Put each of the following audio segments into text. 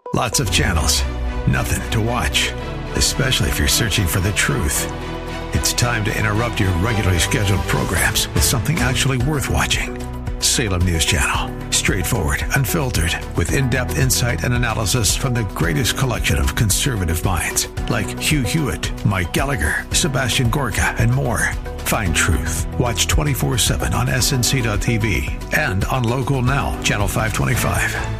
Lots of channels, nothing to watch, especially if you're searching for the truth. It's time to interrupt your regularly scheduled programs with something actually worth watching. Salem News Channel. Straightforward, unfiltered, with in-depth insight and analysis from the greatest collection of conservative minds like Hugh Hewitt, Mike Gallagher, Sebastian Gorka, and more. Find truth. Watch 24/7 on snc.tv and on Local Now, Channel 525.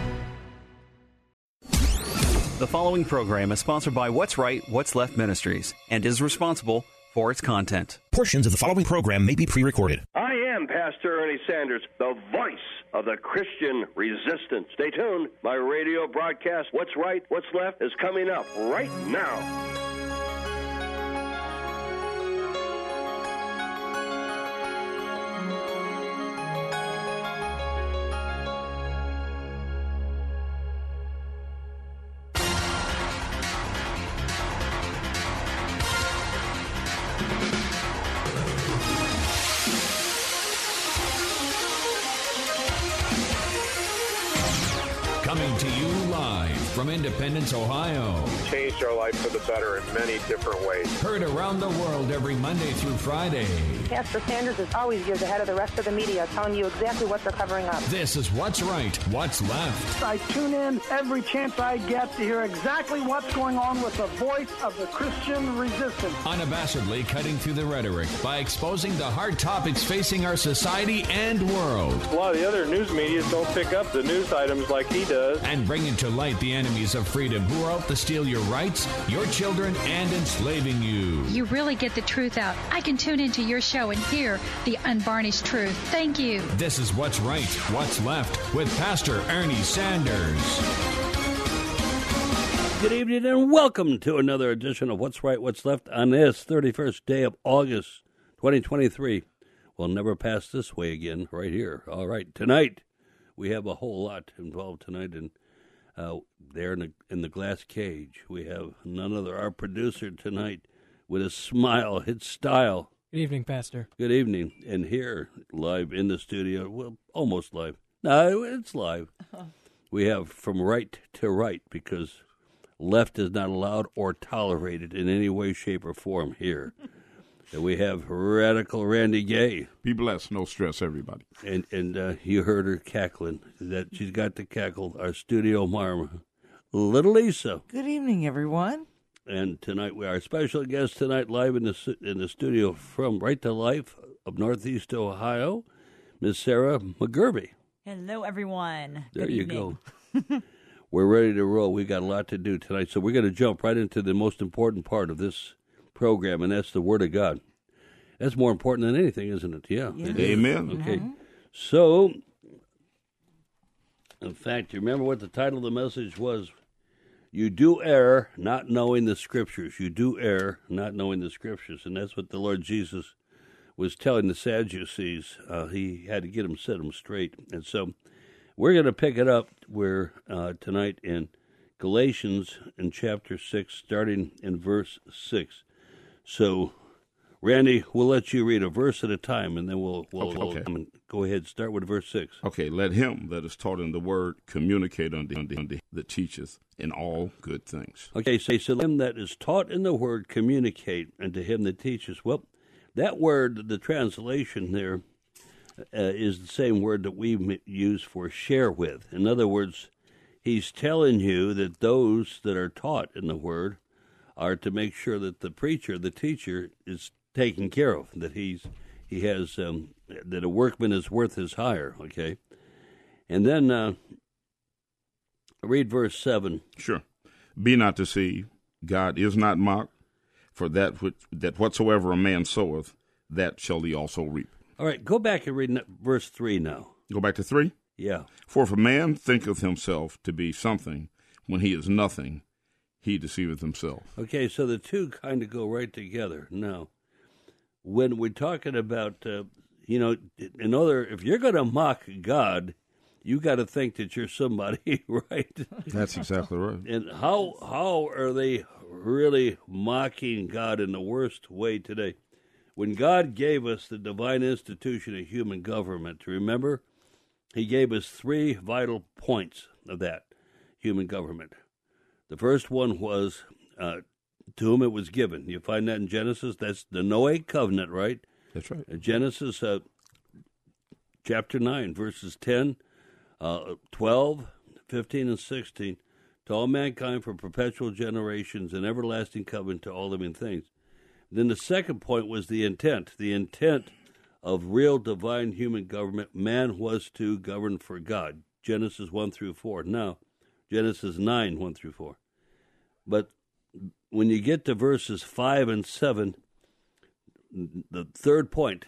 The following program is sponsored by What's Right, What's Left Ministries and is responsible for its content. Portions of the following program may be pre-recorded. I am Pastor Ernie Sanders, the voice of the Christian resistance. Stay tuned. My radio broadcast, What's Right, What's Left, is coming up right now. Coming to you live from Independence, Ohio. Changed our life for the better in many different ways. Heard around the world every Monday through Friday. Pastor Sanders is always years ahead of the rest of the media, telling you exactly what they're covering up. This is What's Right, What's Left. I tune in every chance I get to hear exactly what's going on with the voice of the Christian resistance. Unabashedly cutting through the rhetoric by exposing the hard topics facing our society and world. A lot of the other news media don't pick up the news items like he does. And bringing to light the enemies of freedom who are out to steal your rights, your children, and enslaving you. You really get the truth out. I can tune into your show and hear the unvarnished truth. Thank you. This is What's Right, What's Left with Pastor Ernie Sanders. Good evening and welcome to another edition of What's Right, What's Left on this 31st day of August 2023. We'll never pass this way again right here. All right, tonight we have a whole lot involved tonight, and there in the glass cage we have none other our producer tonight with a smile, his style. Good evening, Pastor. Good evening, and here live in the studio, well, almost live. No, it's live. We have from right to right because left is not allowed or tolerated in any way, shape, or form here. And we have Radical Randy Gay. Be blessed, no stress, everybody. And you heard her cackling. That she's got to cackle. Our studio mom, Little Lisa. Good evening, everyone. And tonight we are our special guest tonight live in the studio from Right to Life of Northeast Ohio, Miss Sarah McGurvey. Hello, everyone. There Good you evening. go. We're ready to roll. We got a lot to do tonight, so we're going to jump right into the most important part of this program, and that's the Word of God. That's more important than anything, isn't it? Yeah. It Amen. Okay. Mm-hmm. So, in fact, you remember what the title of the message was? You do err not knowing the Scriptures. You do err not knowing the Scriptures, and that's what the Lord Jesus was telling the Sadducees. He had to set them straight, and so we're going to pick it up where tonight in Galatians in chapter 6, starting in verse 6. So, Randy, we'll let you read a verse at a time, and then we'll okay. Go ahead. Start with verse 6. Okay, let him that is taught in the word communicate unto that teacheth in all good things. Okay, so him that is taught in the word communicate unto him that teaches. Well, that word, the translation there, is the same word that we use for share with. In other words, he's telling you that those that are taught in the word are to make sure that the preacher, the teacher, is taken care of, that he has that a workman is worth his hire. Okay, and then read verse 7. Sure. Be not deceived; God is not mocked. For that whatsoever a man soweth, that shall he also reap. All right, go back and read verse 3 now. Go back to 3. Yeah. For if a man thinketh himself to be something when he is nothing, he deceiveth himself. Okay, so the two kind of go right together. Now, when we're talking about, if you're going to mock God, you got to think that you're somebody, right? That's exactly right. And how are they really mocking God in the worst way today? When God gave us the divine institution of human government, remember, he gave us 3 vital points of that. human government. The first one was to whom it was given. You find that in Genesis. That's the Noahic covenant, right? That's right. Genesis chapter 9, verses 10, 12, 15, and 16. To all mankind for perpetual generations and everlasting covenant to all living things. Then the second point was the intent. The intent of real divine human government. Man was to govern for God. Genesis 1 through 4. Now, Genesis 9, 1 through 4. But when you get to verses 5 and 7, the third point,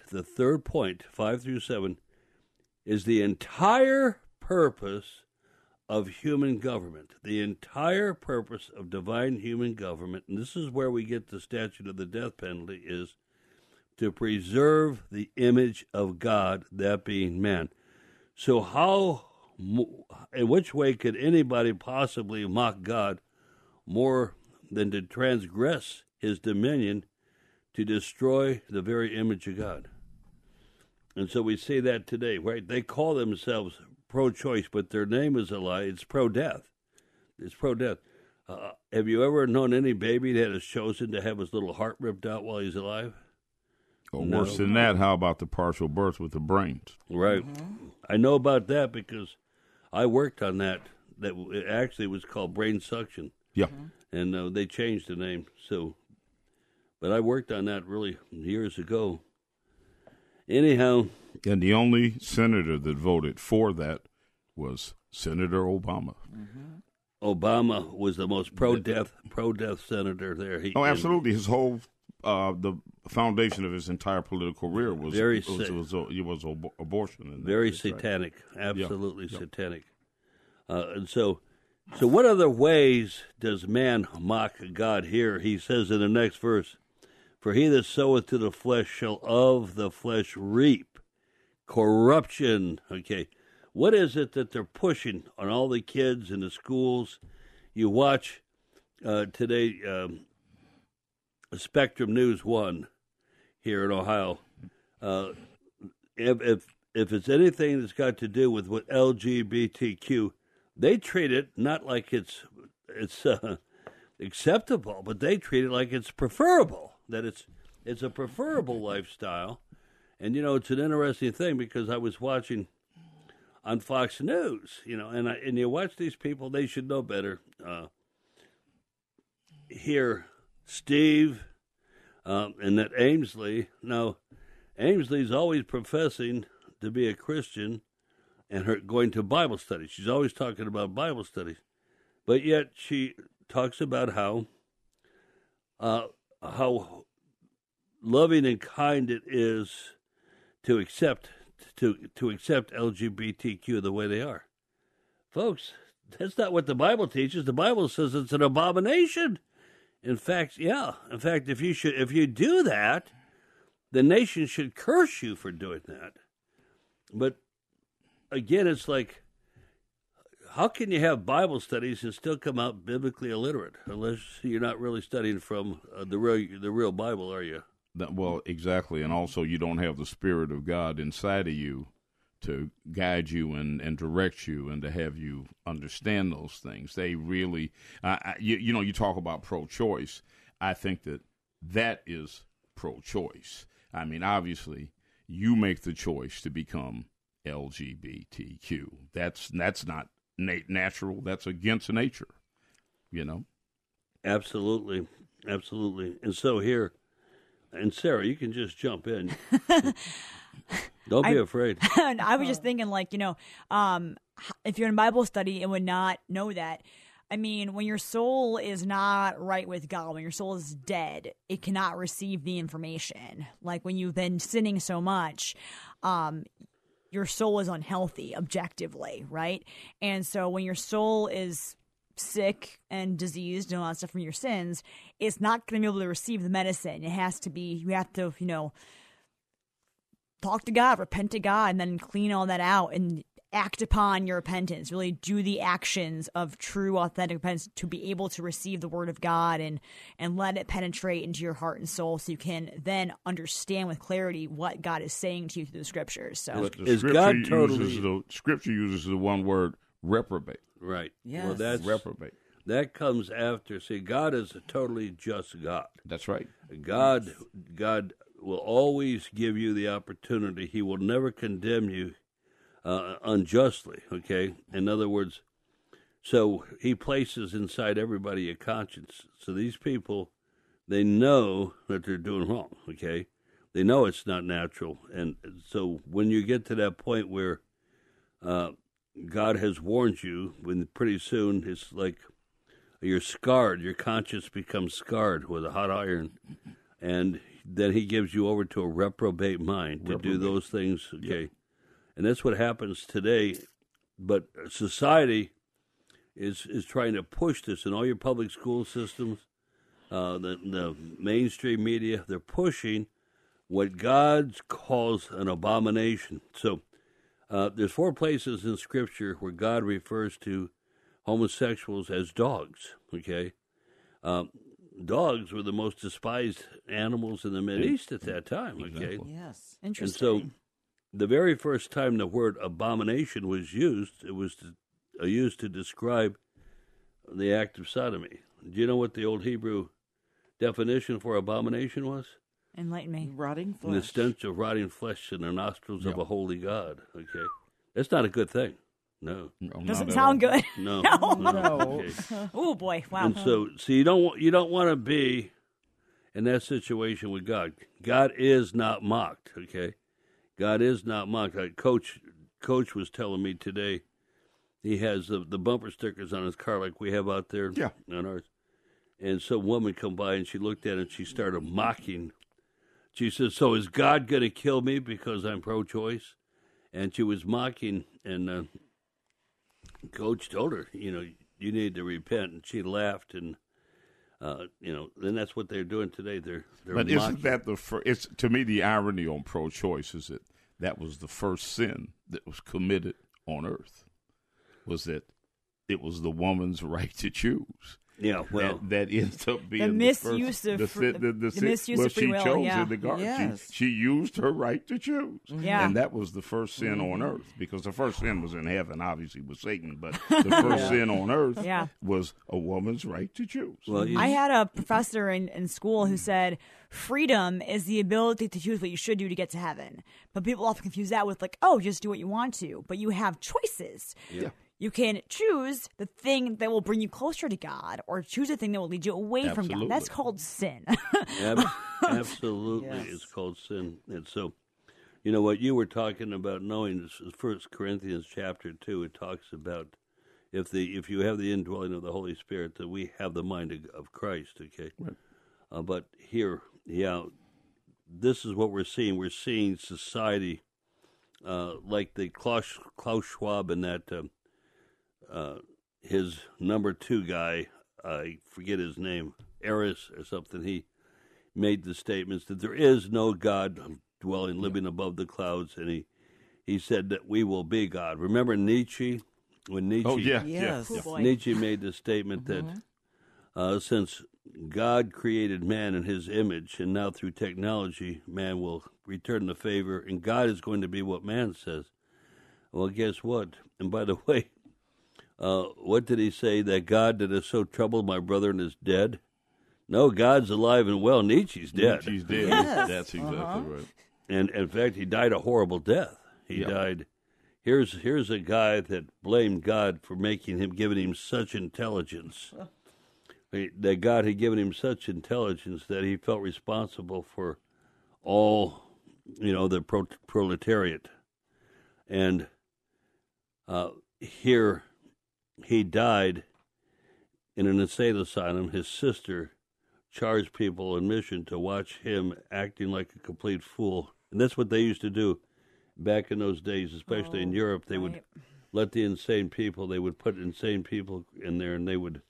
5 through 7, is the entire purpose of human government, the entire purpose of divine human government, and this is where we get the statute of the death penalty, is to preserve the image of God, that being man. So how, in which way could anybody possibly mock God more than to transgress his dominion to destroy the very image of God? And so we see that today, right? They call themselves pro-choice, but their name is a lie. It's pro-death. It's pro-death. Have you ever known any baby that is chosen to have his little heart ripped out while he's alive? Or worse than that, how about the partial birth with the brains? Right. Mm-hmm. I know about that because I worked on that. That it actually was called brain suction. Yeah. And they changed the name. But I worked on that really years ago. Anyhow. And the only senator that voted for that was Senator Obama. Mm-hmm. Obama was the most pro-death senator there. Absolutely. His whole the foundation of his entire political career was abortion. Very satanic. Right. Absolutely satanic. And so what other ways does man mock God here? He says in the next verse, "For he that soweth to the flesh shall of the flesh reap corruption." Okay, what is it that they're pushing on all the kids in the schools? You watch today, Spectrum News 1 here in Ohio. If it's anything that's got to do with what LGBTQ, they treat it not like it's acceptable, but they treat it like it's preferable. That it's a preferable lifestyle. And, it's an interesting thing because I was watching on Fox News, and you watch these people, they should know better. Here, Steve and that Ainsley. Now, Ainsley's always professing to be a Christian and her going to Bible studies. She's always talking about Bible studies. But yet she talks about how loving and kind it is to accept LGBTQ the way they are. Folks, that's not what the Bible teaches. The Bible says it's an abomination. In fact, if you do that, the nation should curse you for doing that. But again, it's like, how can you have Bible studies and still come out biblically illiterate unless you're not really studying from the real Bible, are you? Well, exactly, and also you don't have the Spirit of God inside of you to guide you and direct you and to have you understand those things. They really, you talk about pro-choice. I think that is pro-choice. I mean, obviously, you make the choice to become LGBTQ. That's not natural. That's against nature, Absolutely. And so here, and Sarah, you can just jump in. Don't be afraid. I was just thinking, if you're in Bible study and would not know that, I mean, when your soul is not right with God, when your soul is dead, it cannot receive the information. Like when you've been sinning so much, your soul is unhealthy objectively, right? And so when your soul is sick and diseased and all that stuff from your sins, it's not going to be able to receive the medicine. You have to, talk to God, repent to God, and then clean all that out and act upon your repentance. Really do the actions of true, authentic repentance to be able to receive the Word of God and let it penetrate into your heart and soul so you can then understand with clarity what God is saying to you through the Scriptures. So, Scripture uses the one word, reprobate. Right. Yes. Well, that's reprobate. That comes after. See, God is a totally just God. That's right. God will always give you the opportunity. He will never condemn you unjustly, okay? In other words, so he places inside everybody a conscience. So these people, they know that they're doing wrong, okay? They know it's not natural. And so when you get to that point where God has warned you, when pretty soon it's like you're scarred, your conscience becomes scarred with a hot iron, and then he gives you over to a reprobate mind to do those things, okay? Yep. And that's what happens today. But society is trying to push this in all your public school systems, the mainstream media. They're pushing what God calls an abomination. So there's 4 places in Scripture where God refers to homosexuals as dogs, okay? Dogs were the most despised animals in the Mideast at that time, okay? Yes. Interesting. And so the very first time the word abomination was used, it was used to describe the act of sodomy. Do you know what the Old Hebrew definition for abomination was? Enlighten me. Rotting flesh. The stench of rotting flesh in the nostrils of a holy God, okay? That's not a good thing. No. Doesn't sound good. No. No. Okay. Oh boy! Wow. And so you don't want to be in that situation with God. God is not mocked. Okay, God is not mocked. Coach was telling me today, he has the bumper stickers on his car like we have out there on ours. And some woman come by and she looked at it and she started mocking. She said, "So is God going to kill me because I'm pro-choice?" And she was mocking, and Coach told her, you need to repent, and she laughed, and then that's what they're doing today. They're but mocking. Isn't that the first? It's to me the irony on pro-choice is that was the first sin that was committed on earth, was that it was the woman's right to choose. Yeah, well, that ends up being the misuse of free will. She chose yeah. in the garden. Yes. She used her right to choose. Yeah. And that was the first sin on earth, because the first sin was in heaven, obviously, with Satan. But the first sin on earth was a woman's right to choose. Well, I had a professor in school who said freedom is the ability to choose what you should do to get to heaven. But people often confuse that with just do what you want to. But you have choices. Yeah. You can choose the thing that will bring you closer to God, or choose a thing that will lead you away from God. That's called sin. Absolutely, yes. It's called sin. And so, what you were talking about knowing is 1 Corinthians chapter 2. It talks about if you have the indwelling of the Holy Spirit, that we have the mind of Christ. Okay, right. But here, this is what we're seeing. We're seeing society like the Klaus Schwab and that. His number 2 guy, I forget his name, Eris or something, he made the statements that there is no God living above the clouds, and he said that we will be God. Remember Nietzsche? When Nietzsche, Nietzsche made the statement that since God created man in his image, and now through technology, man will return the favor, and God is going to be what man says. Well, guess what? And by the way, what did he say? That God that has so troubled my brethren is dead? No, God's alive and well. Nietzsche's dead. Nietzsche's dead. Yes. That's exactly right. And in fact, he died a horrible death. He died. Here's a guy that blamed God for giving him such intelligence. That God had given him such intelligence that he felt responsible for all, the proletariat. And here. He died in an insane asylum. His sister charged people admission to watch him acting like a complete fool. And that's what they used to do back in those days, especially in Europe. They would let the insane people, they would put insane people in there, and they would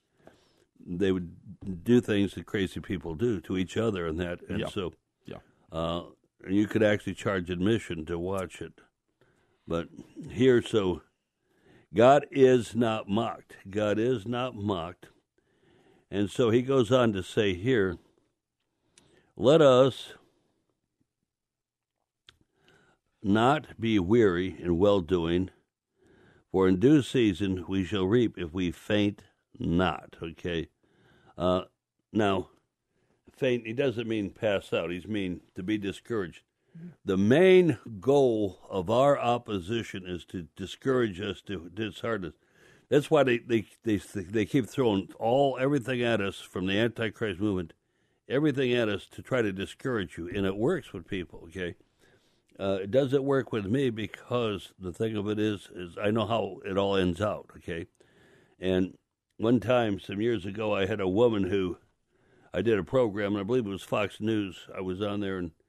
do things that crazy people do to each other and that. And so you could actually charge admission to watch it. But here, God is not mocked. God is not mocked. And so he goes on to say here, let us not be weary in well-doing, For in due season we shall reap if we faint not. Okay. Now, faint, he doesn't mean pass out. He means to be discouraged. The main goal of our opposition is to discourage us, to dishearten us. That's why they keep throwing everything at us from the Antichrist movement, everything at us to try to discourage you, and it works with people. Okay, it doesn't work with me because the thing of it is I know how it all ends out. Okay, and one time some years ago I had a woman who I did a program, and I believe it was Fox News. I was on there, and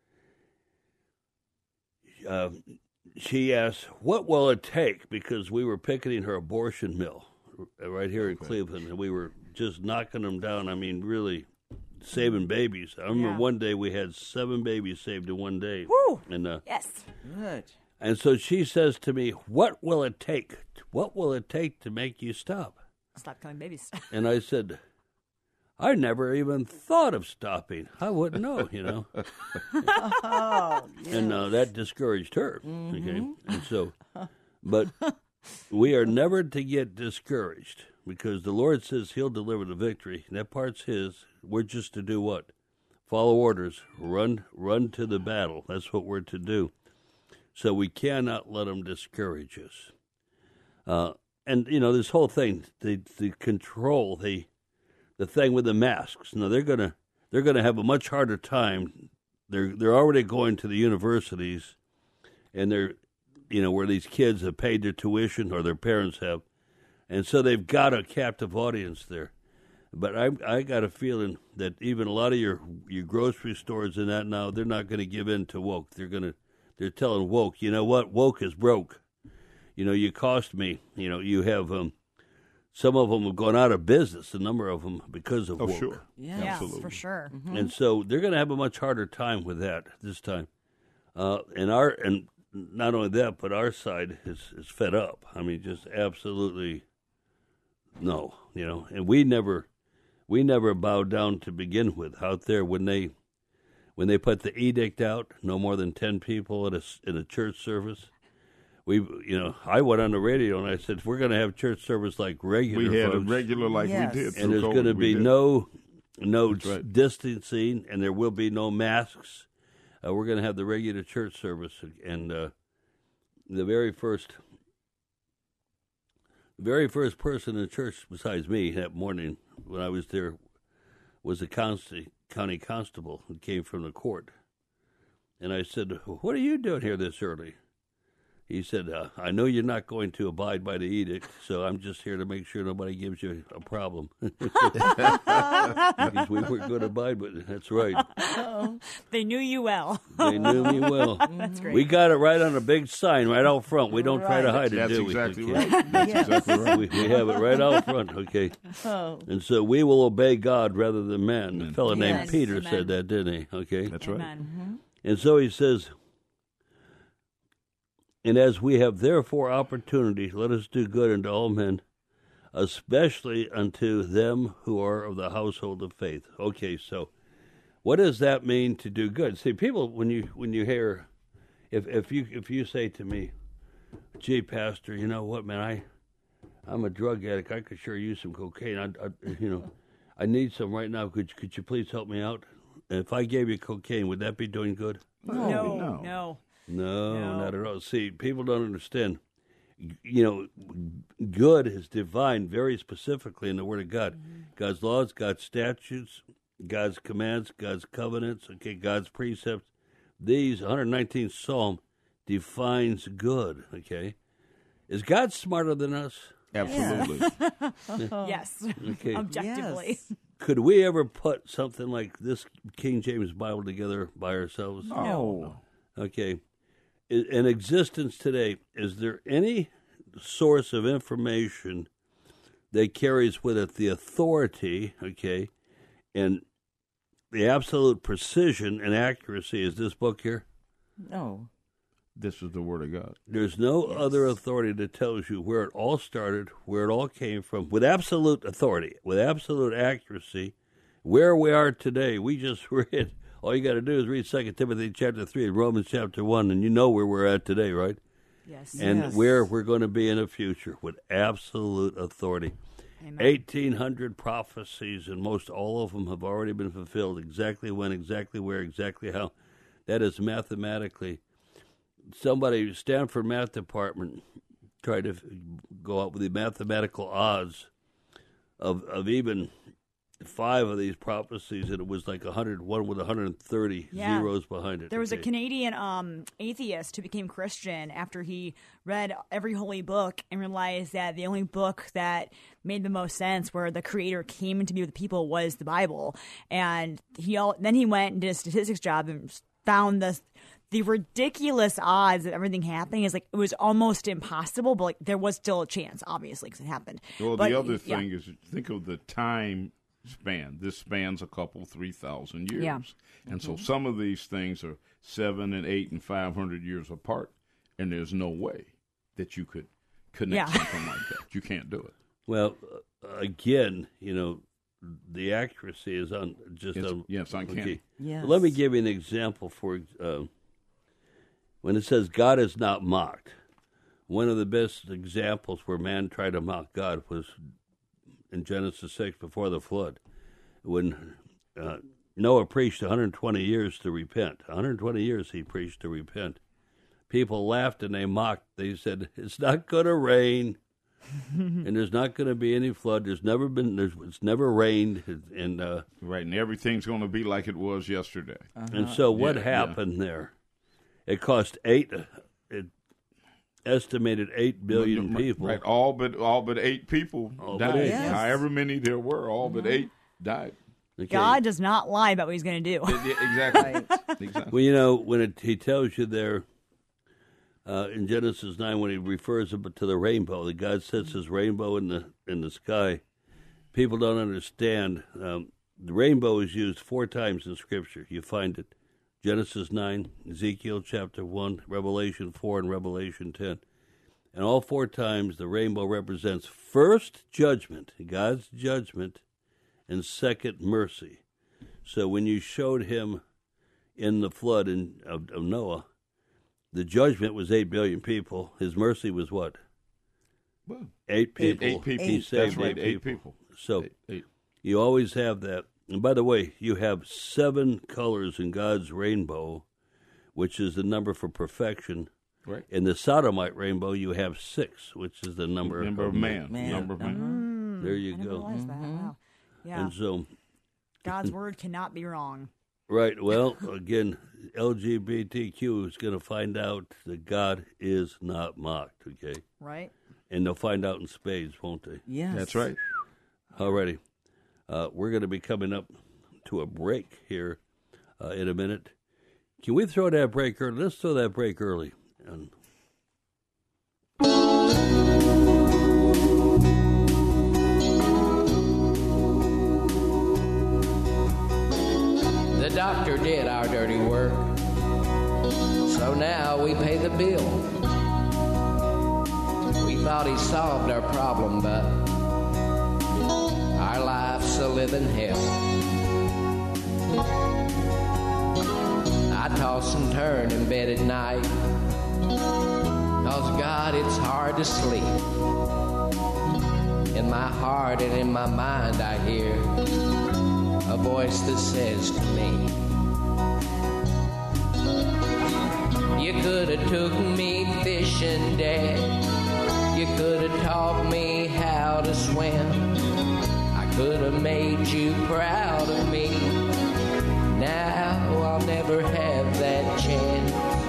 she asked, what will it take? Because we were picketing her abortion mill right here in Cleveland, and we were just knocking them down. I mean, really saving babies. I remember one day we had 7 babies saved in one day. Woo! And, yes. Good. And so she says to me, what will it take? What will it take to make you stop? Stop killing babies. And I said, I never even thought of stopping. I wouldn't know, you know. Oh, yes. And that discouraged her. Okay, and so, but we are never to get discouraged because the Lord says He'll deliver the victory. That part's His. We're just to do what? Follow orders. Run to the battle. That's what we're to do. So we cannot let them discourage us. And you know this whole thing, the control, the thing with the masks. Now they're gonna have a much harder time. They're already going to the universities, and they're, you know, where these kids have paid their tuition or their parents have, and so they've got a captive audience there. But I got a feeling that even a lot of your grocery stores and that now, they're not going to give in to woke. They're telling woke, you know what, woke is broke. You know, you cost me. You know, you have some of them have gone out of business, a number of them, because of woke. Sure. Yeah, for sure. Mm-hmm. And so they're going to have a much harder time with that this time. And not only that, but our side is fed up. I mean, just absolutely no, you know. And we never bowed down to begin with. Out there, when they put the edict out, no more than 10 people in a church service. I went on the radio and I said, if we're going to have church service like regular, we had folks, a regular like we did, and there's going to be no distancing, and there will be no masks. We're going to have the regular church service, and the very first person in the church besides me that morning when I was there was a county constable who came from the court, and I said, "What are you doing here this early?" He said, I know you're not going to abide by the edict, so I'm just here to make sure nobody gives you a problem. Because we weren't going to abide by it. That's right. They knew you well. They knew me well. That's great. We got it right on a big sign right out front. We don't try to hide it, do we? That's exactly right. That's exactly right. We have it right out front, okay? Oh. And so we will obey God rather than man. A fellow named Yes. Peter Amen. said that, didn't he? Okay? That's right. Amen. And so he says, and as we have therefore opportunity, let us do good unto all men, especially unto them who are of the household of faith. Okay, so what does that mean to do good? See, people, when you hear, if you say to me, "Gee, Pastor, you know what, man, I'm a drug addict. I could sure use some cocaine. I need some right now. Could you please help me out?" If I gave you cocaine, would that be doing good? No. No, not at all. See, people don't understand. You know, good is defined very specifically in the Word of God. God's laws, God's statutes, God's commands, God's covenants, okay, God's precepts. These, 119th Psalm, defines good, okay? Is God smarter than us? Absolutely. Yes. Okay. Objectively. Yes. Could we ever put something like this King James Bible together by ourselves? No. Okay. In existence today, is there any source of information that carries with it the authority, okay, and the absolute precision and accuracy as this book here? No. This is the Word of God. There's no other authority that tells you where it all started, where it all came from, with absolute authority, with absolute accuracy, where we are today. We just read. All you got to do is read 2 Timothy chapter 3 and Romans chapter 1, and you know where we're at today, right? Yes. and where we're going to be in the future with absolute authority. Amen. 1,800 prophecies, and most all of them have already been fulfilled. Exactly when, exactly where, exactly how. That is mathematically. Somebody, Stanford Math Department, tried to go up with the mathematical odds of even 5 of these prophecies, and it was like 101 with 130 zeros behind it. There was a Canadian atheist who became Christian after he read every holy book and realized that the only book that made the most sense, where the Creator came to be with people, was the Bible. And then he went and did a statistics job and found the ridiculous odds of everything happening. Is like it was almost impossible, but like there was still a chance, obviously, because it happened. Well, the other thing is, think of the time span. This spans a couple 3,000 years. Yeah. And so some of these things are 700 and 800 and 500 years apart, and there's no way that you could connect something like that. You can't do it. Well, again, the accuracy is on just it's uncanny. Yes. Let me give you an example for when it says God is not mocked. One of the best examples where man tried to mock God was in Genesis 6 before the flood, when Noah preached 120 years to repent. 120 years he preached to repent. People laughed and they mocked. They said, it's not going to rain, and there's not going to be any flood. It's never rained. And right, and everything's going to be like it was yesterday. And so what happened there? It cost estimated 8 billion people. Right, all but 8 people died. Yes. However many there were, all but 8 died. Okay. God does not lie about what he's going to do. Exactly. Exactly. Well, when he tells you there in Genesis 9, when he refers to the rainbow, that God sets his rainbow in the sky, people don't understand. The rainbow is used 4 times in Scripture. You find it. Genesis 9, Ezekiel chapter 1, Revelation 4, and Revelation 10. And all 4 times the rainbow represents first judgment, God's judgment, and second mercy. So when you showed him in the flood of Noah, the judgment was 8 billion people. His mercy was what? Well, 8 people. 8 people. He saved That's right, 8 8 people. So Eight. you always have that. And by the way, you have 7 colors in God's rainbow, which is the number for perfection. Right. In the Sodomite rainbow, you have 6, which is the number of man. Yeah. Number of man. There you I didn't go. realize that. Wow. Yeah. And so, God's word cannot be wrong. right. Well, again, LGBTQ is going to find out that God is not mocked. Okay. Right. And they'll find out in spades, won't they? Yes. That's right. Alrighty. We're going to be coming up to a break here in a minute. Can we throw that break early? Let's throw that break early. And the doctor did our dirty work, so now we pay the bill. We thought he solved our problem, but our life's a living hell. I toss and turn in bed at night, 'cause God, it's hard to sleep. In my heart and in my mind I hear a voice that says to me, you could have took me fishing, Dad. You could have taught me how to swim. I could have made you proud of me. Now I'll never have that chance.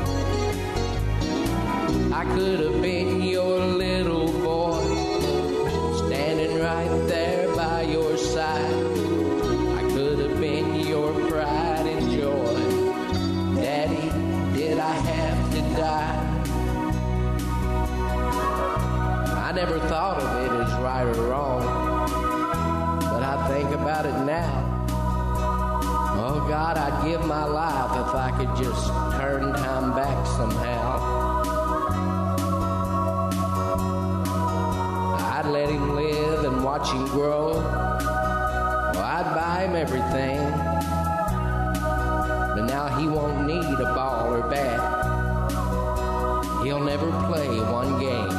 I could have been your little boy, standing right there by your side. I could have been your pride and joy. Daddy, did I have to die? I never thought of it as right or wrong, but I think about it now. Oh God, I'd give my life if I could just turn time back somehow. I'd let him live and watch him grow. Well, I'd buy him everything, but now he won't need a ball or bat. He he'll never play one game.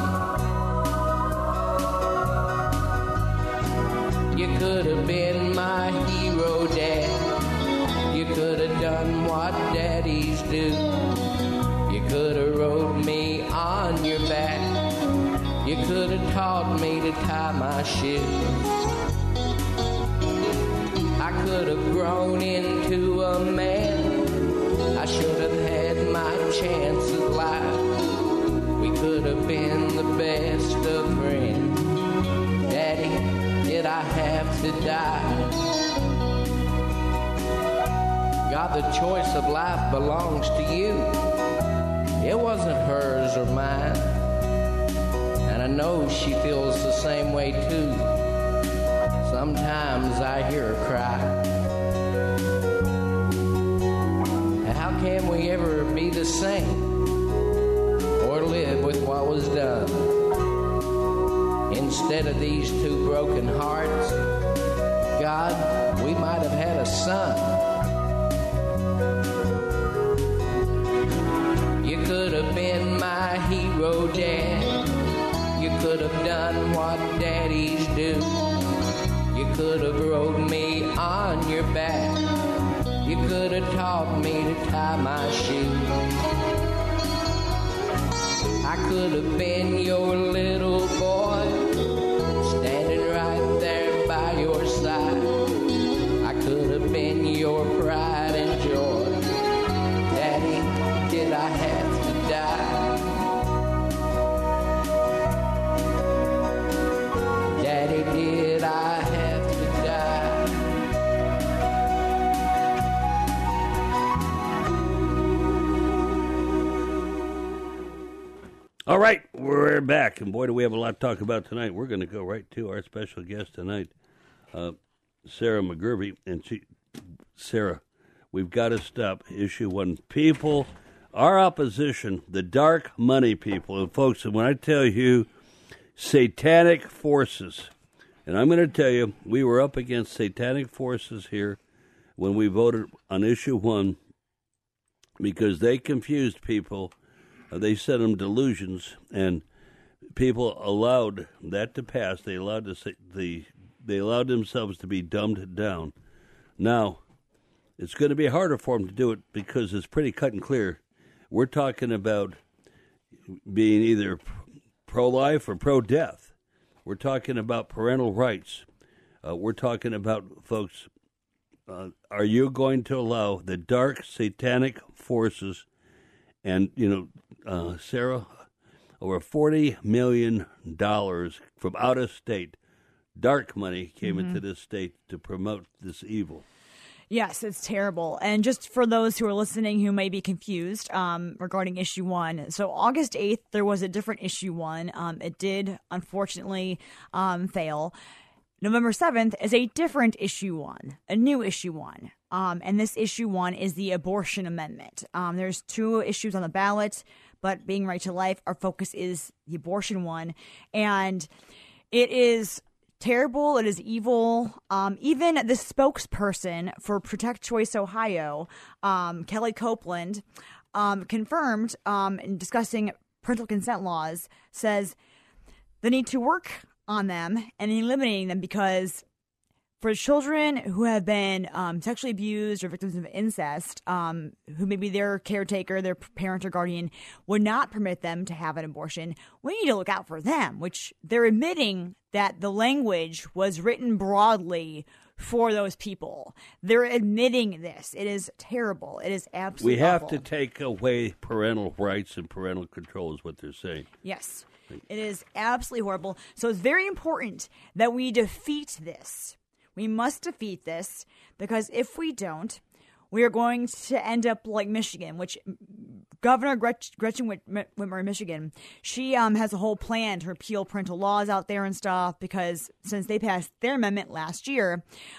You could have been my hero, Dad. You could have done what daddies do. You could have rode me on your back. You could have taught me to tie my shoes. I could have grown into a man. I should have had my chance at life. We could have been the best of friends. Daddy, did I have to die? God, the choice of life belongs to you. It wasn't hers or mine. And I know she feels the same way too. Sometimes I hear her cry. How can we ever be the same or live with what was done? Instead of these two broken hearts, God, we might have had a son. You could have been my hero, Dad. You could have done what daddies do. You could have rode me on your back. You could have taught me to tie my shoes. I could have been your little boy, standing right there by your side. I could have been your pride and joy. Daddy, did I have to die? Daddy, did I have to die? All right, we're back, and boy, do we have a lot to talk about tonight. We're going to go right to our special guest tonight, Sarah McGurvey. And Sarah, we've got to stop issue one. People, our opposition, the dark money people, and folks, and when I tell you satanic forces, and I'm going to tell you, we were up against satanic forces here when we voted on issue one because they confused people. They sent them delusions, and people allowed that to pass. They allowed they allowed themselves to be dumbed down. Now, it's going to be harder for them to do it because it's pretty cut and clear. We're talking about being either pro-life or pro-death. We're talking about parental rights. We're talking about, folks, are you going to allow the dark satanic forces, and, Sarah, over $40 million from out of state, dark money came into this state to promote this evil. Yes, it's terrible. And just for those who are listening who may be confused regarding issue one, so August 8th, there was a different issue one. It did, unfortunately, fail. November 7th is a different issue one, a new issue one. And this issue one is the abortion amendment. There's two issues on the ballot, but being right to life, our focus is the abortion one. And it is terrible. It is evil. Even the spokesperson for Protect Choice Ohio, Kelly Copeland, confirmed in discussing parental consent laws, says they need to work on them and eliminating them because for children who have been sexually abused or victims of incest, who maybe their caretaker, their parent or guardian would not permit them to have an abortion, we need to look out for them, which they're admitting that the language was written broadly for those people. They're admitting this. It is terrible. It is absolutely We have awful. to take away parental rights and parental control is what they're saying. Yes. It is absolutely horrible. So it's very important that we defeat this. We must defeat this because if we don't, we are going to end up like Michigan, which Governor Gretchen Whitmer in Michigan, she has a whole plan to repeal parental laws out there and stuff because since they passed their amendment last year,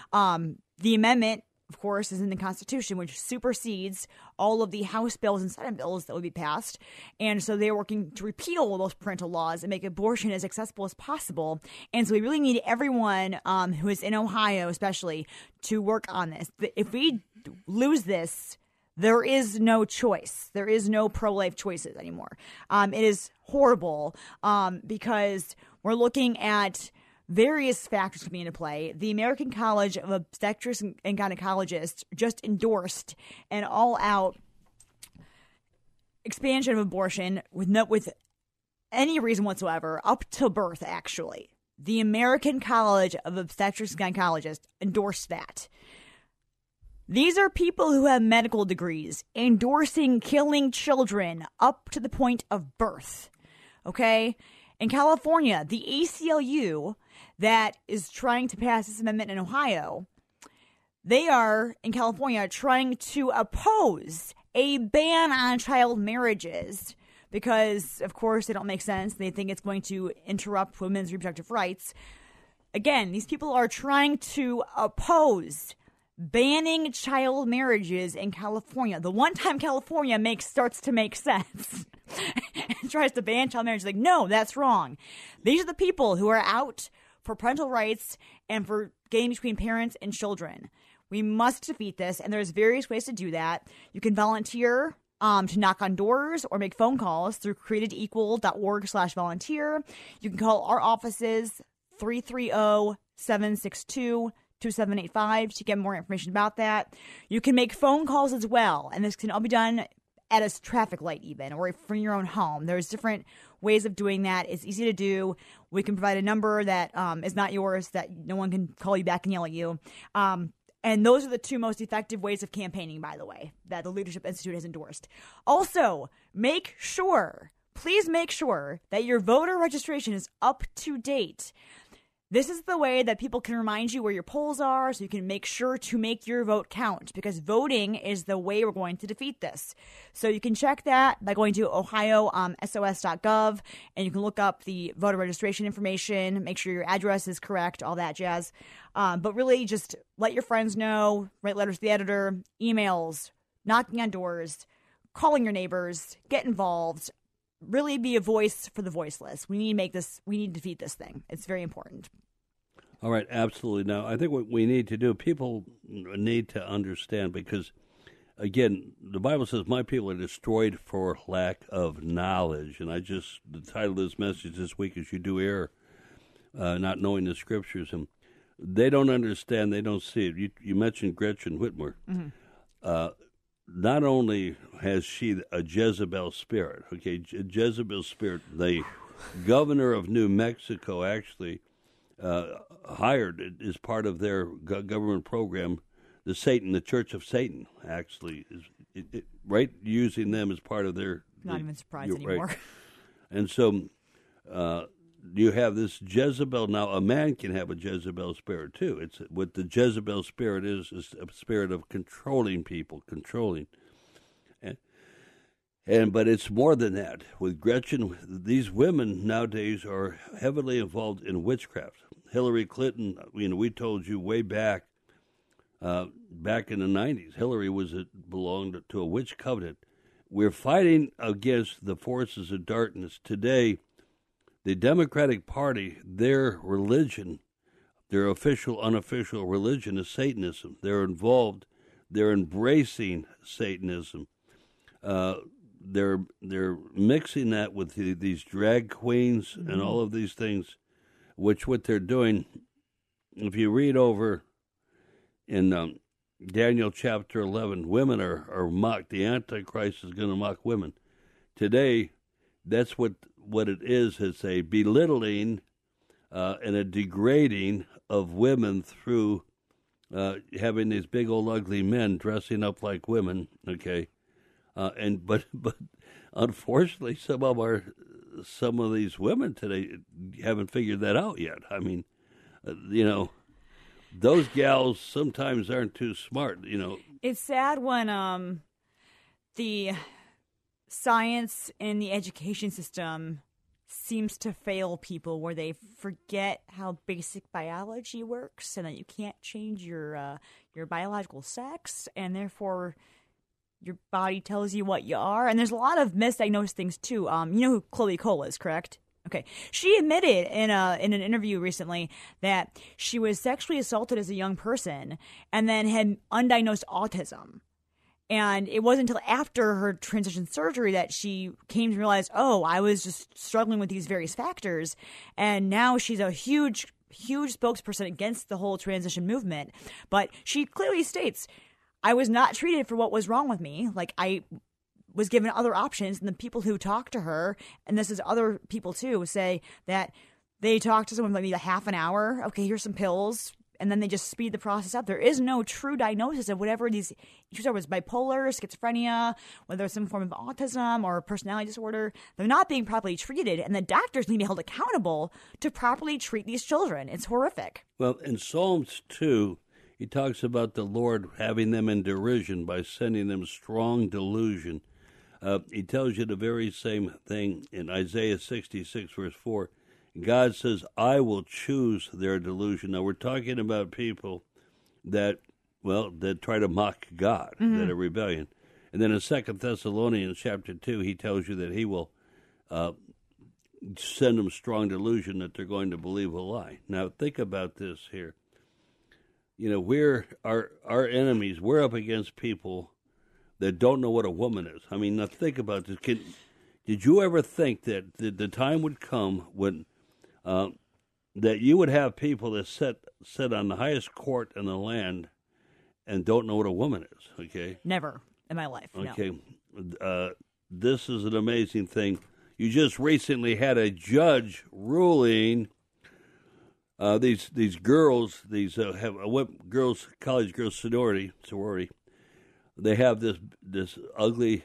the amendment, of course, is in the Constitution, which supersedes all of the House bills and Senate bills that would be passed. And so they're working to repeal those parental laws and make abortion as accessible as possible. And so we really need everyone who is in Ohio, especially, to work on this. If we lose this, There is no choice. There is no pro-life choices anymore. It is horrible because we're looking at various factors coming into play. The American College of Obstetrics and Gynecologists just endorsed an all-out expansion of abortion with any reason whatsoever, up to birth, actually. The American College of Obstetrics and Gynecologists endorsed that. These are people who have medical degrees endorsing killing children up to the point of birth. Okay? In California, the ACLU that is trying to pass this amendment in Ohio, they are, in California, trying to oppose a ban on child marriages because, of course, they don't make sense. They think it's going to interrupt women's reproductive rights. Again, these people are trying to oppose banning child marriages in California. The one time California starts to make sense and tries to ban child marriage, like, no, that's wrong. These are the people who are out for parental rights and for getting between parents and children. We must defeat this, and there's various ways to do that. You can volunteer to knock on doors or make phone calls through createdequal.org/volunteer. You can call our offices 330-762-2785 to get more information about that. You can make phone calls as well, and this can all be done at a traffic light even, or from your own home. There's different ways of doing that. It's easy to do. We can provide a number that is not yours, that no one can call you back and yell at you. And those are the two most effective ways of campaigning, by the way, that the Leadership Institute has endorsed. Also, please make sure that your voter registration is up to date. This is the way that people can remind you where your polls are, so you can make sure to make your vote count, because voting is the way we're going to defeat this. So you can check that by going to ohiosos.gov, and you can look up the voter registration information, make sure your address is correct, all that jazz. But really just let your friends know, write letters to the editor, emails, knocking on doors, calling your neighbors, get involved. Really be a voice for the voiceless. We need to defeat this thing. It's very important. All right, absolutely. Now, I think what we need to do, people need to understand, because, again, the Bible says, my people are destroyed for lack of knowledge. And the title of this message this week is You Do Err, Not Knowing the Scriptures. And they don't understand, they don't see it. You mentioned Gretchen Whitmer. Mm-hmm. Not only has she a Jezebel spirit, Jezebel spirit, the governor of New Mexico actually hired as part of their government program, the Church of Satan, actually, right, using them as part of their... Not even surprised anymore. Right. And so you have this Jezebel. Now, a man can have a Jezebel spirit, too. It's what the Jezebel spirit is a spirit of controlling people, but it's more than that. With Gretchen, these women nowadays are heavily involved in witchcraft. Hillary Clinton, we told you way back in the 90s, Hillary belonged to a witch covenant. We're fighting against the forces of darkness today. The Democratic Party, their religion, their official, unofficial religion is Satanism. They're involved. They're embracing Satanism. They're mixing that with these drag queens and all of these things, which what they're doing, if you read over in Daniel chapter 11, women are mocked. The Antichrist is going to mock women. Today, that's what it is. It's a belittling and a degrading of women through having these big old ugly men dressing up like women, okay? But unfortunately, some of these women today haven't figured that out yet. I mean, those gals sometimes aren't too smart. It's sad when the science in the education system seems to fail people, where they forget how basic biology works, and that you can't change your biological sex, and therefore your body tells you what you are. And there's a lot of misdiagnosed things too. You know who Chloe Cole is, correct? Okay. She admitted in an interview recently that she was sexually assaulted as a young person and then had undiagnosed autism. And it wasn't until after her transition surgery that she came to realize, oh, I was just struggling with these various factors. And now she's a huge spokesperson against the whole transition movement. But she clearly states, I was not treated for what was wrong with me. Like, I was given other options. And the people who talk to her, and this is other people too, say that they talk to someone for maybe a half an hour. Okay, here's some pills. And then they just speed the process up. There is no true diagnosis of whatever these issues are, whether it's bipolar, schizophrenia, whether it's some form of autism or personality disorder. They're not being properly treated, and the doctors need to be held accountable to properly treat these children. It's horrific. Well, in Psalms 2, he talks about the Lord having them in derision by sending them strong delusion. He tells you the very same thing in Isaiah 66, verse 4. God says, I will choose their delusion. Now, we're talking about people that try to mock God, that are rebellion. And then in 2 Thessalonians chapter 2, he tells you that he will send them strong delusion that they're going to believe a lie. Now, think about this here. You know, we're our enemies. We're up against people that don't know what a woman is. I mean, now think about this. Did you ever think that the time would come when that you would have people that sit on the highest court in the land and don't know what a woman is? Okay, never in my life. Okay, this is an amazing thing. You just recently had a judge ruling these girls, college girls sorority. They have this ugly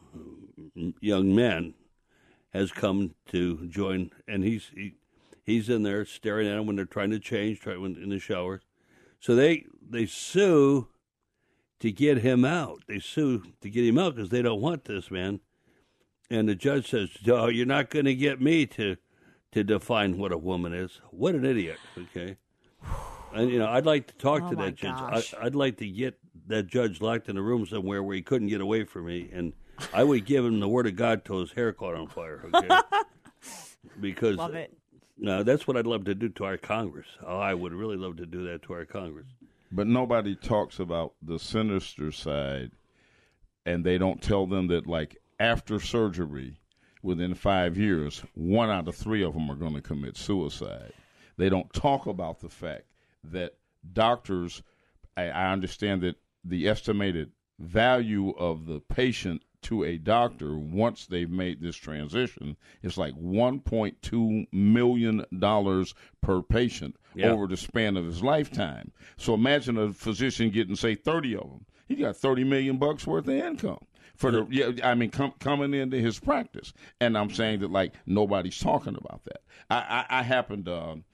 young man has come to join, and he's in there staring at them when they're trying to change, in the showers. So they sue to get him out. They sue to get him out because they don't want this man. And the judge says, "No, you're not going to get me to define what a woman is." What an idiot! Okay, and I'd like to talk to that judge. I'd like to get that judge locked in a room somewhere where he couldn't get away from me, and I would give him the word of God till his hair caught on fire. Okay, because love it. No, that's what I'd love to do to our Congress. Oh, I would really love to do that to our Congress. But nobody talks about the sinister side, and they don't tell them that, like, after surgery, within 5 years, 1 out of 3 of them are going to commit suicide. They don't talk about the fact that doctors, I understand that the estimated value of the patient to a doctor once they've made this transition is like $1.2 million per patient over the span of his lifetime. So imagine a physician getting, say, 30 of them. He got $30 million worth of income for coming into his practice. And I'm saying that, like, nobody's talking about that. I happened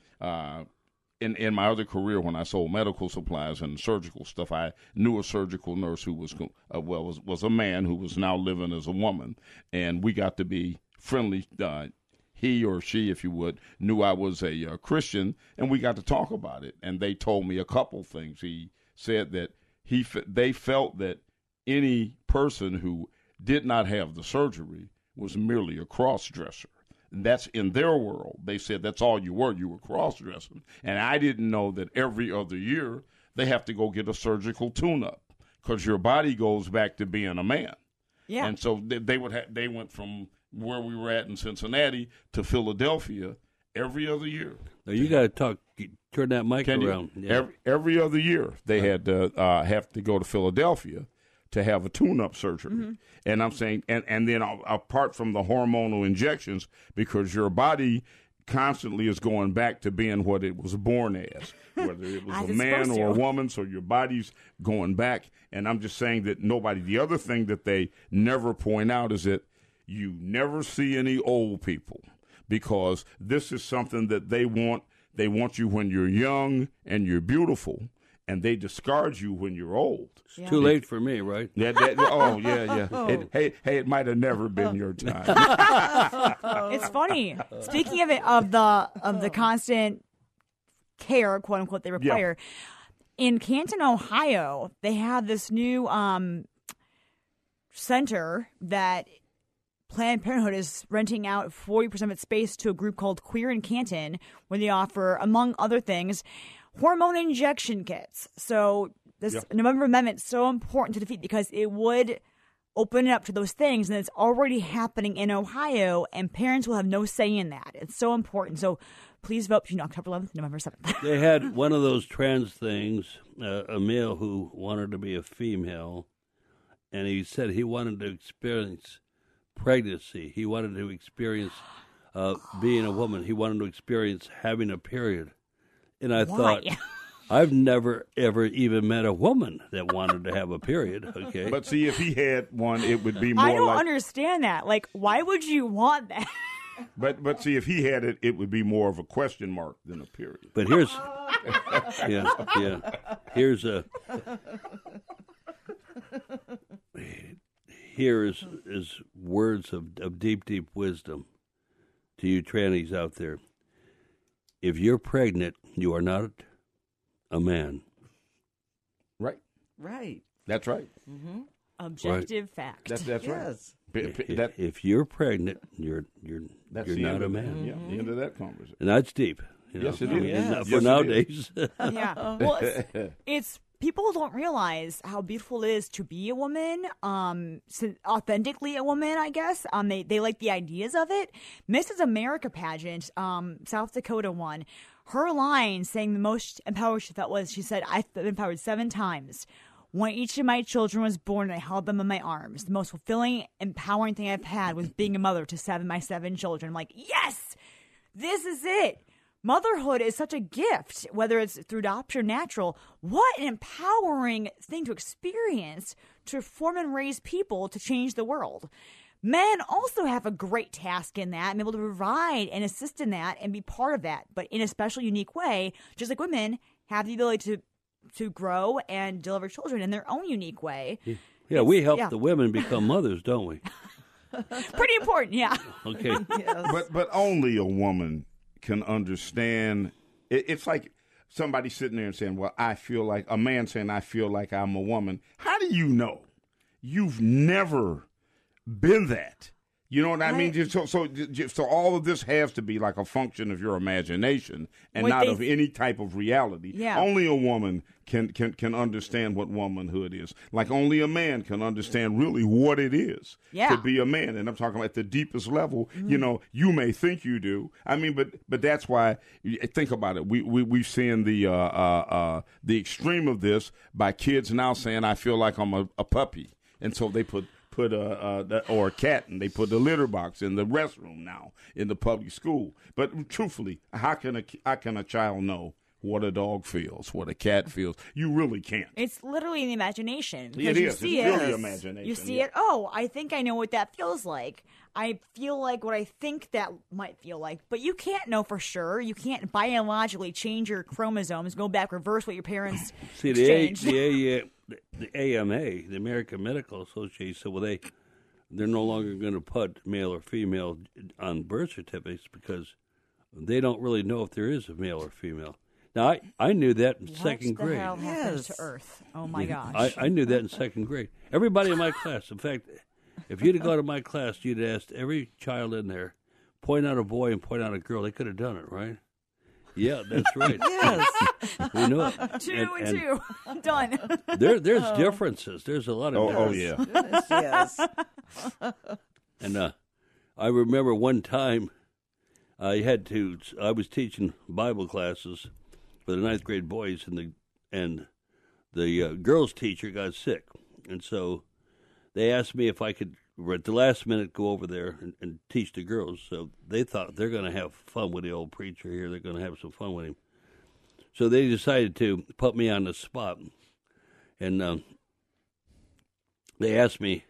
in my other career, when I sold medical supplies and surgical stuff, I knew a surgical nurse who was a man who was now living as a woman, and we got to be friendly. He or she, if you would, knew I was a Christian, and we got to talk about it. And they told me a couple things. He said that they felt that any person who did not have the surgery was merely a cross-dresser. That's in their world. They said that's all you were. You were cross-dressing. And I didn't know that every other year they have to go get a surgical tune-up because your body goes back to being a man. Yeah. And so they went from where we were at in Cincinnati to Philadelphia every other year. Now you got to turn that mic around. Every other year they had to have to go to Philadelphia to have a tune-up surgery. Mm-hmm. And I'm saying, and then apart from the hormonal injections, because your body constantly is going back to being what it was born as, whether it was a man or a woman, so your body's going back. And I'm just saying that the other thing that they never point out is that you never see any old people, because this is something that they want. They want you when you're young and you're beautiful, and they discard you when you're old. It's too late for me, right? Yeah. It might have never been your time. It's funny. Speaking of the constant care, quote unquote, they require. Yeah. In Canton, Ohio, they have this new center that Planned Parenthood is renting out 40% of its space to a group called Queer in Canton, where they offer, among other things, hormone injection kits. So this November Amendment so important to defeat because it would open it up to those things, and it's already happening in Ohio, and parents will have no say in that. It's so important. So please vote between October 11th and November 7th. They had one of those trans things, a male who wanted to be a female, and he said he wanted to experience pregnancy. He wanted to experience being a woman. He wanted to experience having a period. And I thought, I've never, ever even met a woman that wanted to have a period, okay? But see, if he had one, it would be more I don't like... understand that. Like, why would you want that? But see, if he had it, it would be more of a question mark than a period. But here's... Here's a... Here is words of deep, deep wisdom to you trannies out there. If you're pregnant, you are not a man. Right. Right. That's right. Mm-hmm. Objective fact. That's yes. right. If you're pregnant, you're not a man. Mm-hmm. Yeah, the end of that conversation. And that's deep. Yes, it is. Yes. For nowadays. Yeah. Well, it's people don't realize how beautiful it is to be a woman, authentically a woman, I guess. They like the ideas of it. Mrs. America pageant, South Dakota won. Her line saying the most empowered she felt was, she said, I've been empowered 7 times. When each of my children was born, I held them in my arms. The most fulfilling, empowering thing I've had was being a mother to my 7 children. I'm like, yes, this is it. Motherhood is such a gift, whether it's through adoption or natural. What an empowering thing to experience to form and raise people to change the world. Men also have a great task in that and be able to provide and assist in that and be part of that, but in a special, unique way, just like women have the ability to grow and deliver children in their own unique way. Yeah, we help the women become mothers, don't we? Pretty important, yeah. Okay. Yes. But only a woman can understand. It's like somebody sitting there and saying, well, I feel like, a man saying, I feel like I'm a woman. How do you know? You've never been that. You know what I mean? So all of this has to be like a function of your imagination and not of any type of reality. Yeah. Only a woman can understand what womanhood is. Like only a man can understand really what it is to be a man. And I'm talking about at the deepest level. Mm-hmm. You know, you may think you do. I mean, but that's why. Think about it. We've seen the extreme of this by kids now saying, "I feel like I'm a puppy," and so they put or a cat, and they put the litter box in the restroom now in the public school. But truthfully, how can a child know what a dog feels, what a cat feels? You really can't. It's literally in the imagination. It is. It's really imagination. You see it. Oh, I think I know what that feels like. I feel like what I think that might feel like. But you can't know for sure. You can't biologically change your chromosomes, go back, reverse what your parents exchanged. The AMA, the American Medical Association, said, well, they're no longer going to put male or female on birth certificates because they don't really know if there is a male or female. Now, I knew that in second grade. What the hell happens to Earth? Oh, my gosh. I knew that in second grade. Everybody in my class, in fact, if you'd have gone to my class, you'd asked every child in there, point out a boy and point out a girl. They could have done it, right? Yeah, that's right. Yes. We know it. Two and two. Done. There's differences. There's a lot of differences. Oh, yeah. Yes. And I remember one time I was teaching Bible classes for the 9th grade boys, and the girls' teacher got sick. And so they asked me if I could, at the last minute, go over there and teach the girls. So they thought they're going to have fun with the old preacher here. They're going to have some fun with him. So they decided to put me on the spot. And they asked me,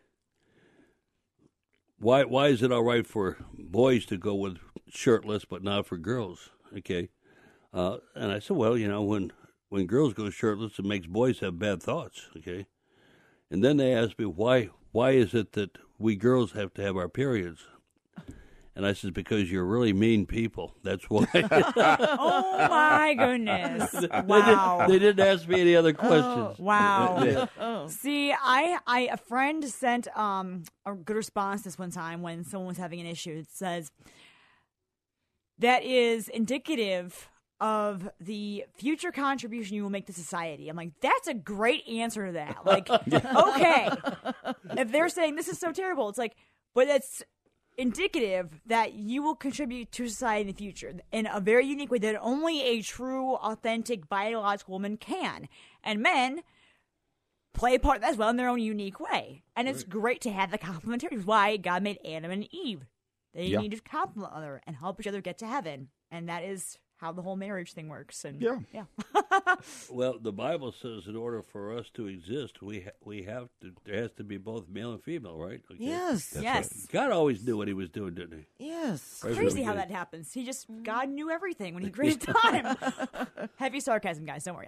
why is it all right for boys to go with shirtless but not for girls? Okay. And I said, well, you know, when girls go shirtless, it makes boys have bad thoughts. Okay. And then they asked me, why is it that we girls have to have our periods? And I said, because you're really mean people. That's why. Oh, my goodness. Wow. They didn't ask me any other questions. Wow. See, a friend sent a good response this one time when someone was having an issue. It says, that is indicative of the future contribution you will make to society. I'm like, that's a great answer to that. Like, okay, if they're saying this is so terrible, it's like, but it's indicative that you will contribute to society in the future in a very unique way that only a true, authentic, biological woman can. And men play a part as well in their own unique way. And it's great to have the complementarity. It's why God made Adam and Eve. They need to complement one another and help each other get to heaven. And that is how the whole marriage thing works. And yeah. Well, the Bible says in order for us to exist, we have to. There has to be both male and female, right? Okay. Yes. Yes. Right. God always knew what He was doing, didn't He? Yes. Right, Crazy how that happens. God knew everything when He created time. Heavy sarcasm, guys. Don't worry.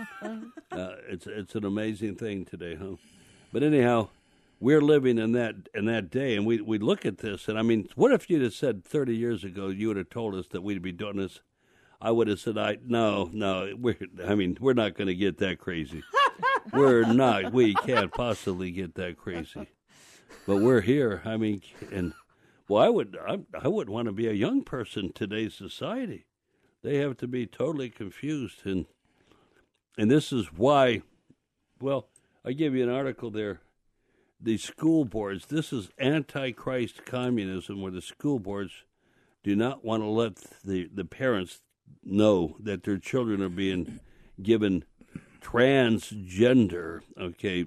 It's an amazing thing today, huh? But anyhow, we're living in that day, and we look at this, and I mean, what if you'd have said 30 years ago you would have told us that we'd be doing this? I would have said, no, we're not going to get that crazy. We're not. We can't possibly get that crazy. But we're here. I mean, and well, I would want to be a young person in today's society. They have to be totally confused, and this is why. Well, I give you an article there. The school boards. This is antichrist communism, where the school boards do not want to let the parents know that their children are being given transgender, okay,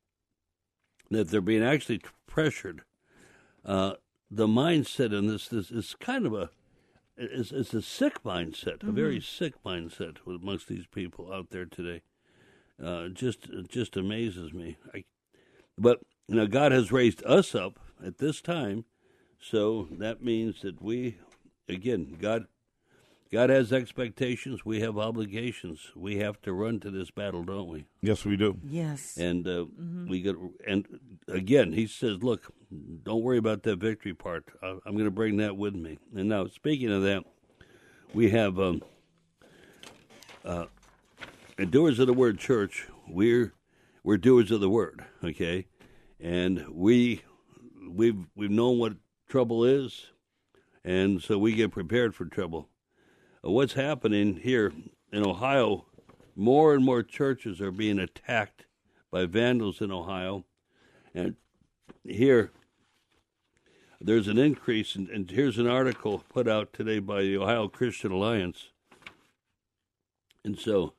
that they're being actually pressured. The mindset in this is kind of it's a sick mindset, a very sick mindset amongst these people out there today. Just amazes me. But God has raised us up at this time, so that means that we, again, God has expectations. We have obligations. We have to run to this battle, don't we? Yes, we do. Yes. And and again, He says, "Look, don't worry about that victory part. I'm going to bring that with me." And now, speaking of that, we have doers of the Word Church. We're doers of the Word, okay, and we've known what trouble is, and so we get prepared for trouble. What's happening here in Ohio, more and more churches are being attacked by vandals in Ohio. And here, there's an increase, and here's an article put out today by the Ohio Christian Alliance. And so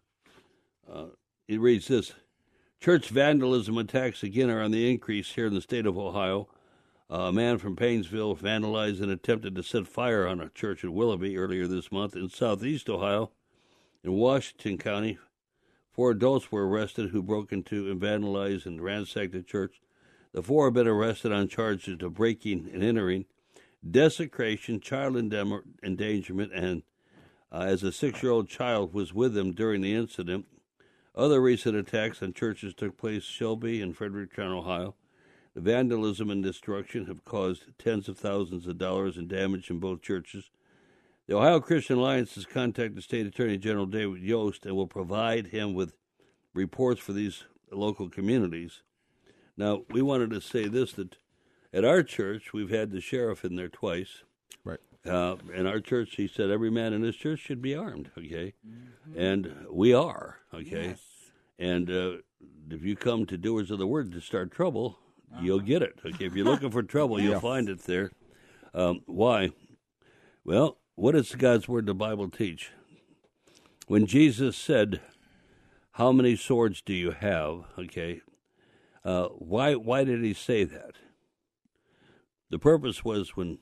it reads this: church vandalism attacks again are on the increase here in the state of Ohio. A man from Painesville vandalized and attempted to set fire on a church in Willoughby earlier this month. In southeast Ohio, in Washington County, 4 adults were arrested who broke into and vandalized and ransacked the church. The 4 have been arrested on charges of breaking and entering, desecration, child endangerment, and as a 6-year-old child was with them during the incident. Other recent attacks on churches took place in Shelby and Fredericktown, Ohio. The vandalism and destruction have caused tens of thousands of dollars in damage in both churches. The Ohio Christian Alliance has contacted State Attorney General David Yost and will provide him with reports for these local communities. Now, we wanted to say this, that at our church, we've had the sheriff in there twice. Right. In our church, he said every man in this church should be armed, okay? Mm-hmm. And we are, okay? Yes. And if you come to Doers of the Word to start trouble, you'll get it. Okay, if you're looking for trouble, you'll find it there. Why? Well, what does God's Word, the Bible, teach? When Jesus said, "How many swords do you have?" Okay, why did He say that? The purpose was when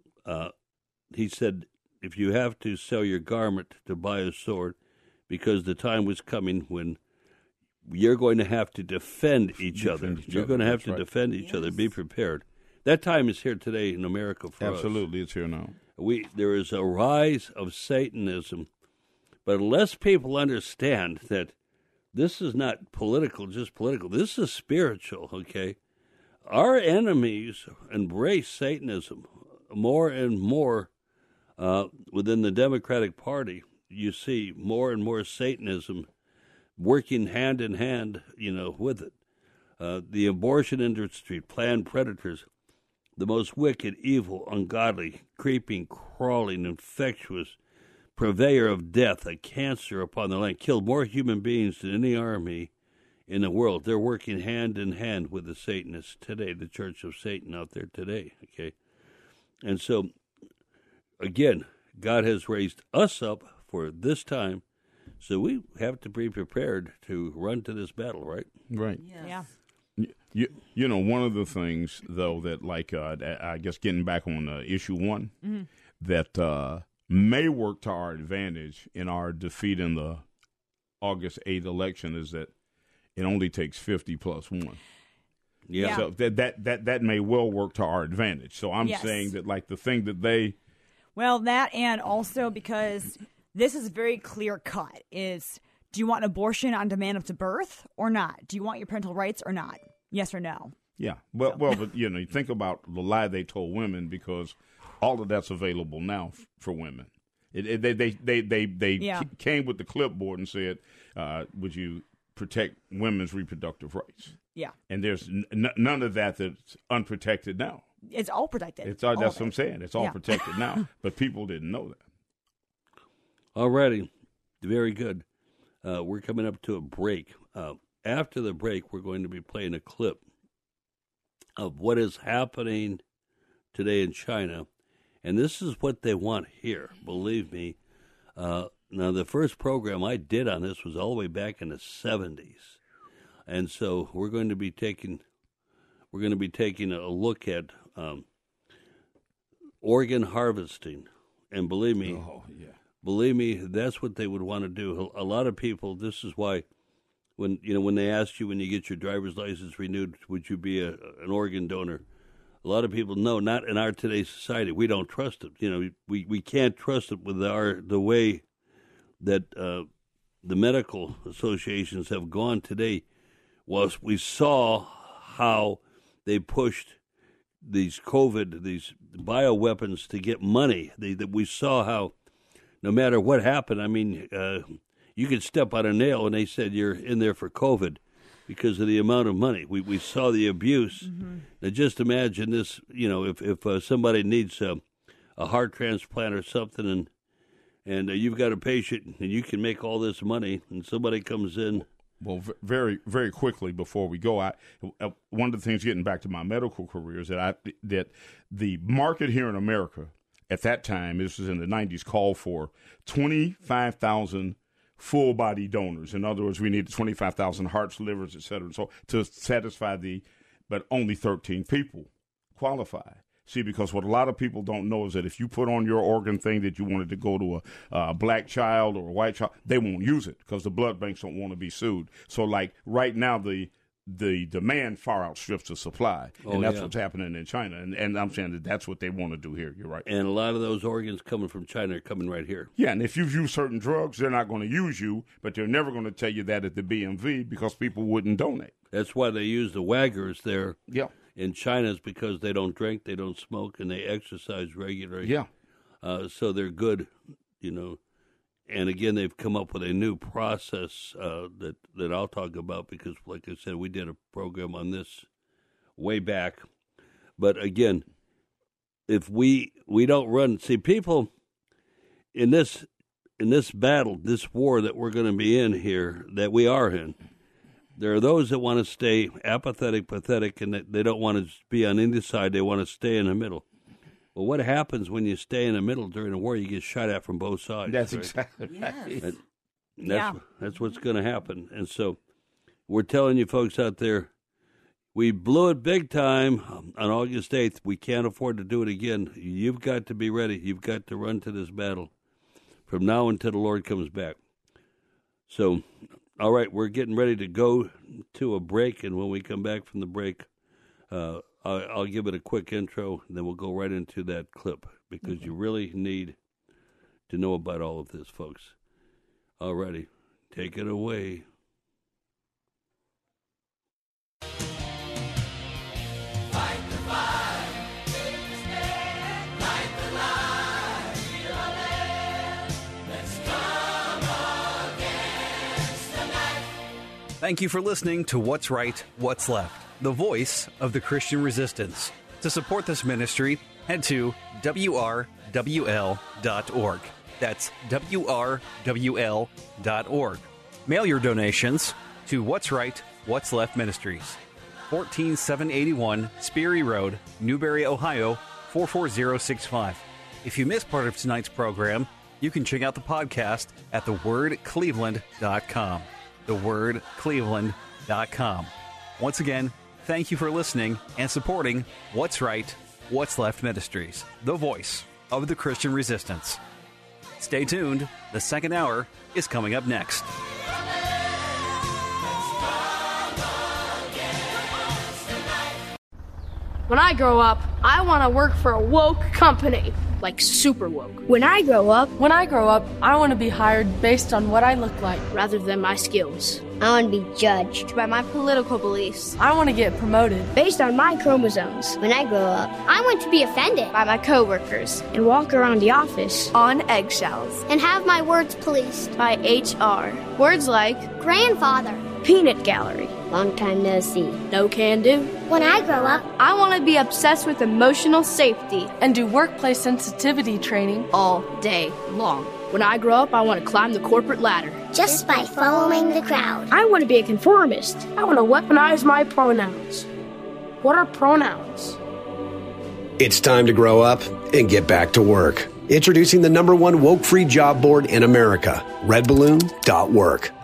He said, "If you have to sell your garment to buy a sword, because the time was coming when you're going to have to defend each other. You're going to have to defend each other. Be prepared." That time is here today in America for us. Absolutely, it's here now. There is a rise of Satanism, but unless people understand that this is not just political, this is spiritual, okay? Our enemies embrace Satanism more and more within the Democratic Party. You see more and more Satanism working hand in hand, with it. The abortion industry, planned predators, the most wicked, evil, ungodly, creeping, crawling, infectious, purveyor of death, a cancer upon the land, killed more human beings than any army in the world. They're working hand in hand with the Satanists today, the Church of Satan out there today, okay? And so, again, God has raised us up for this time, so we have to be prepared to run to this battle, right? Right. Yeah. You know, one of the things, though, that, like, I guess getting back on issue one, that may work to our advantage in our defeat in the August 8th election is that it only takes 50 plus 1. Yeah. So that may well work to our advantage. So I'm Yes. saying that, like, the thing that they... Well, that, and also because this is very clear cut, is do you want an abortion on demand up to birth or not? Do you want your parental rights or not? Yes or no? Yeah. Well, but, you know, you think about the lie they told women, because all of that's available now for women. They came with the clipboard and said, would you protect women's reproductive rights? Yeah. And there's none of that that's unprotected now. It's all protected. That's what I'm saying. It's all protected now, but people didn't know that. All righty. Very good. We're coming up to a break. After the break, we're going to be playing a clip of what is happening today in China. And this is what they want here, believe me. Now, the first program I did on this was all the way back in the 70s. And so we're going to be taking a look at organ harvesting. And believe me, that's what they would want to do. A lot of people, this is why when they ask you when you get your driver's license renewed, would you be an organ donor? A lot of people, no, not in our today's society. We don't trust it. You know, we can't trust it with the way that the medical associations have gone today. Was we saw how they pushed these bioweapons to get money. We saw how no matter what happened, I mean, you could step on a nail and they said you're in there for COVID because of the amount of money. We saw the abuse. Mm-hmm. Now just imagine this, you know, if somebody needs a heart transplant or something and you've got a patient and you can make all this money and somebody comes in. Well, very, very quickly before we go, one of the things, getting back to my medical career, is that the market here in America at that time, this was in the 90s, called for 25,000 full-body donors. In other words, we needed 25,000 hearts, livers, et cetera, so to satisfy but only 13 people qualify. See, because what a lot of people don't know is that if you put on your organ thing that you wanted to go to a black child or a white child, they won't use it because the blood banks don't want to be sued. So, like, right now, the demand far outstrips the supply, and that's what's happening in China. And I'm saying that's what they want to do here. You're right. And a lot of those organs coming from China are coming right here. Yeah, and if you've used certain drugs, they're not going to use you, but they're never going to tell you that at the BMV because people wouldn't donate. That's why they use the waggers there. Yeah. In China, it's because they don't drink, they don't smoke, and they exercise regularly. Yeah. So they're good, you know. And again, they've come up with a new process that I'll talk about because, like I said, we did a program on this way back. But again, if we don't run, see, people in this battle, this war that we're going to be in here, that we are in, there are those that want to stay apathetic, pathetic, and they don't want to be on either side. They want to stay in the middle. Well, what happens when you stay in the middle during a war? You get shot at from both sides. That's right? exactly right. That's what's going to happen. And so we're telling you folks out there, we blew it big time on August 8th. We can't afford to do it again. You've got to be ready. You've got to run to this battle from now until the Lord comes back. So, all right, we're getting ready to go to a break, and when we come back from the break, I'll give it a quick intro, and then we'll go right into that clip, because you really need to know about all of this, folks. All righty, take it away. Fight the fight, take the stand, light the light, feel our land. Let's come against the night. Thank you for listening to What's Right, What's Left, the voice of the Christian resistance. To support this ministry, head to WRWL.org. That's WRWL.org. Mail your donations to What's Right, What's Left Ministries, 14781 Speary Road, Newberry, Ohio, 44065. If you missed part of tonight's program, you can check out the podcast at thewordcleveland.com. Thewordcleveland.com. Once again, thank you for listening and supporting What's Right, What's Left Ministries, the voice of the Christian resistance. Stay tuned. The second hour is coming up next. When I grow up, I want to work for a woke company, like super woke. When I grow up, I want to be hired based on what I look like rather than my skills. I want to be judged By my political beliefs. I want to get promoted Based on my chromosomes. when I grow up. I want to be offended by my coworkers and walk around the office on eggshells And have my words policed. by HR. Words like Grandfather. peanut gallery, Long time no see. no can do. When I grow up, I want to be obsessed with emotional safety and do workplace sensitivity training all day long. When I grow up, I want to climb the corporate ladder. just by following the crowd. I want to be a conformist. I want to weaponize my pronouns. What are pronouns? It's time to grow up and get back to work. Introducing the #1 woke-free job board in America, redballoon.work.